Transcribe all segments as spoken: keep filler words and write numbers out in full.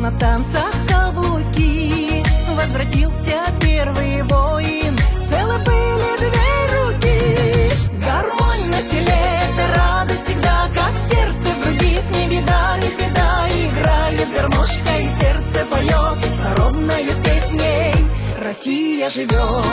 на танцах каблуки. Возвратился первый воин, целы были две руки. Гармонь на селе — это радость всегда, как сердце в груди. С не видали беда, играет гармошка, и сердце поет с народною песней. Россия живет.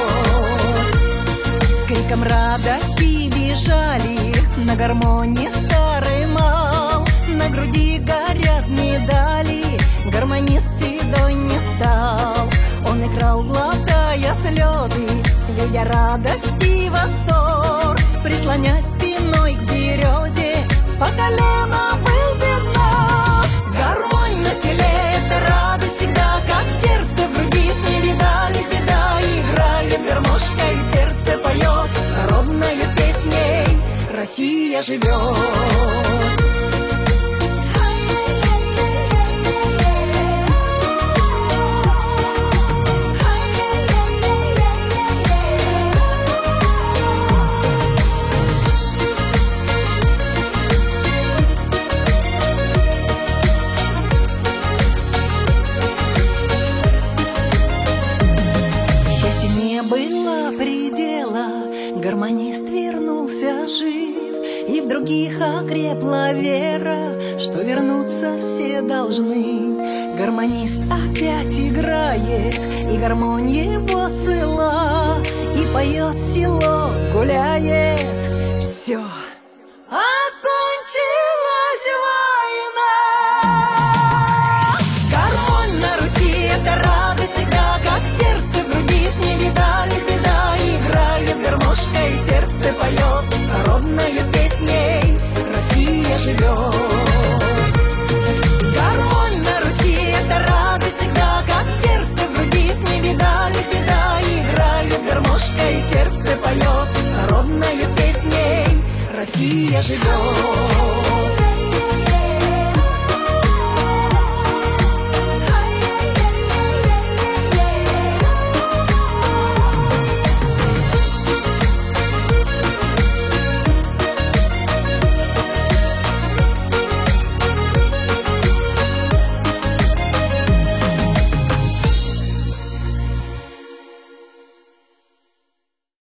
С криком радости бежали на гармонии старый мал. На груди горят медали, гармонист седой не стал. Он играл, глотая слезы, видя радость и восторг. Прислонясь спиной к березе, по колено был без ног. Гармонь на селе — это радость всегда, как сердце в груди. С не видали беда, играет гармошка, и сердце поет с народною песней. Россия живет. Было предела, гармонист вернулся жив, и в других окрепла вера, что вернуться все должны. Гармонист опять играет, и гармонь его цела, и поет село, гуляет. Все, окончилась война. Гармонь на Руси — это радость всегда, как сердце в груди. С не видали беда, играет гармошка, и сердце поет с народною песней. Россия живет. Гармонь на Руси — это радость всегда, как сердце в груди. С не видали беда, играет гармошка, и сердце поет с народною песней. Россия живет.